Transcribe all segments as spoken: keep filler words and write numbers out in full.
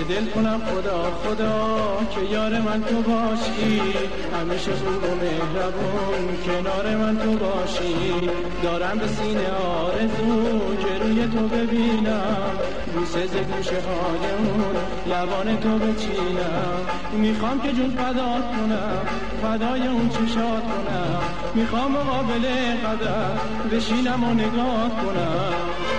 دل کنم خدا خدا که یار من تو باشی، همیشه خوب و مهربون کنار من تو باشی. دارم به سینه آرزو که روی تو ببینم، بوسه ز گوشه های اون لبان تو بچینم. میخوام که جون فدات کنم، فدای اون چشات کنم. میخوام مقابل قدر بشینم و نگاه کنم.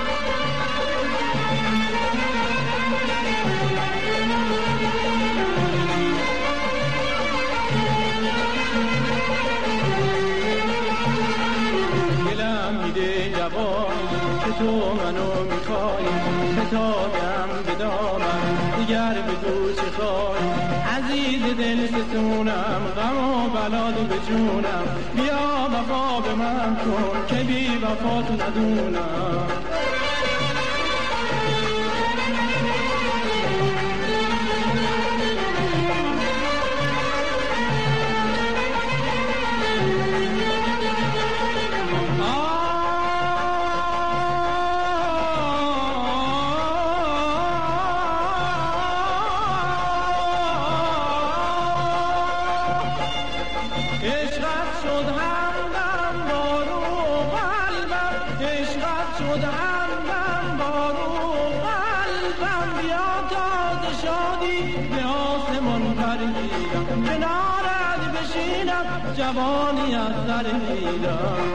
دلم میده جواب که تو منو میخوای، فتادم به دامن دیگر بگو چه خواهی. عزیز دل ستونم، غم و بلا دو به جونم. بیا وفا به من کن که بی وفا تو ندونم. عشقت شد همدم بارو قلبم، عشقت شد همدم بارو قلبم. بیا تازه شادی به آسمان پرگیرم، کنارت بشینم جوانی از سر گیرم.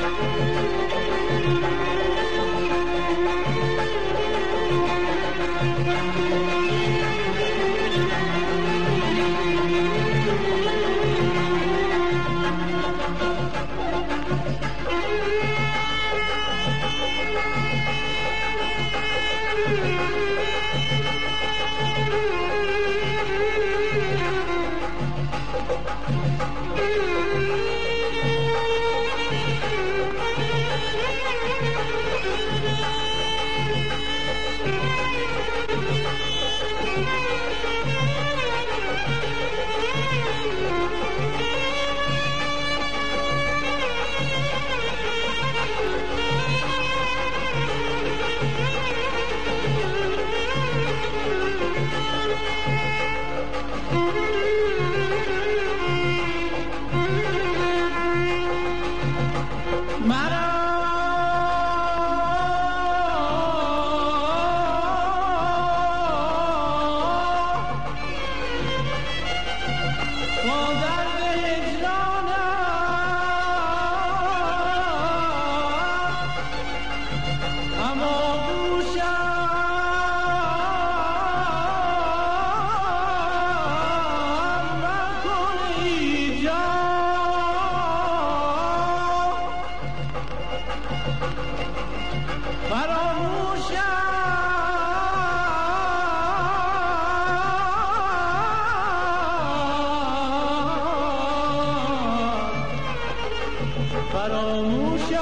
فراموشم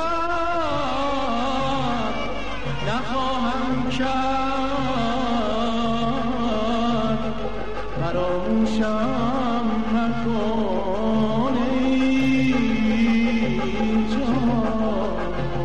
نخواهم کرد، فراموشم مکن ای جان.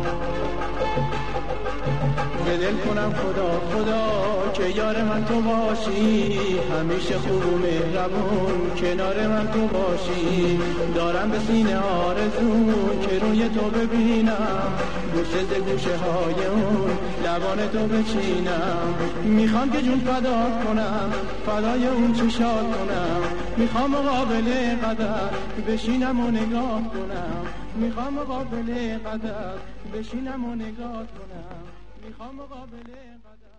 دل کنم خدا خدا که یار من تو باشی، همیشه خوب و مهربون کنار من تو باشی. دارم به سینه آرزو که روی تو ببینم، گوشه ز گوشه های اون لبان تو بچینم. میخوام که جون فدات کنم، فدای اون چشات کنم. میخوام مقابل قدر بشینم و نگاه کنم. میخوام مقابل قدر بشینم و نگاه کنم. میخوام مقابل قدر